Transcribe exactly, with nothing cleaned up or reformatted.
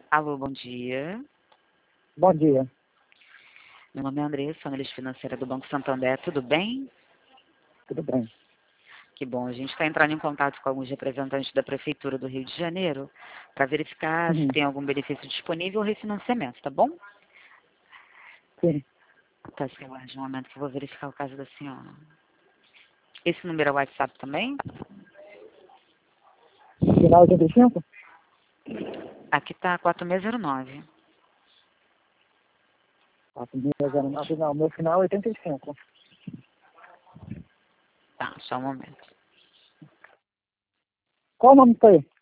Alô, bom dia. Bom dia. Meu nome é Andressa, analista financeira do Banco Santander. Tudo bem? Tudo bem? Que bom. A gente está entrando em contato com alguns representantes da Prefeitura do Rio de Janeiro para verificar se Uhum. tem algum benefício disponível ou refinanciamento, tá bom? Sim. Tá, se aguarde um momento que eu vou verificar o caso da senhora. Esse número é o WhatsApp também? Final oitenta e cinco? Aqui tá quatro seis zero nove. quatro seis zero nove, não, meu final é oitenta e cinco. Tá, só um momento. Qual o nome disso aí?